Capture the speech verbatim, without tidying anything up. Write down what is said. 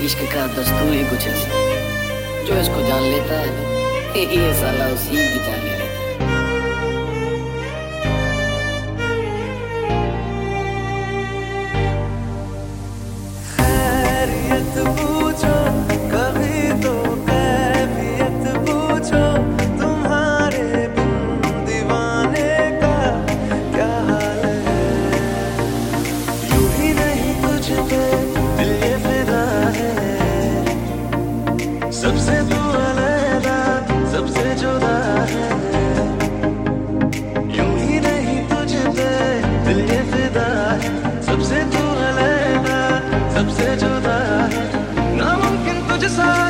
इश्क का दस्तूर ही कुछ ऐसा जो इसको जान लेता है ये साला उसी की जान ले लेता है। खैरियत पूछो कभी तो कैफियत पूछो, तुम्हारे बिन दीवाने का क्या हाल है। यूं ही नहीं तुझ पे दिल ये फिदा है, सबसे तू अलग सबसे जुदा है। यूं ही नहीं तुझ पे दिल ये फिदा है, सबसे तू अलग सबसे जुदा है। नामुमकिन तुझ सा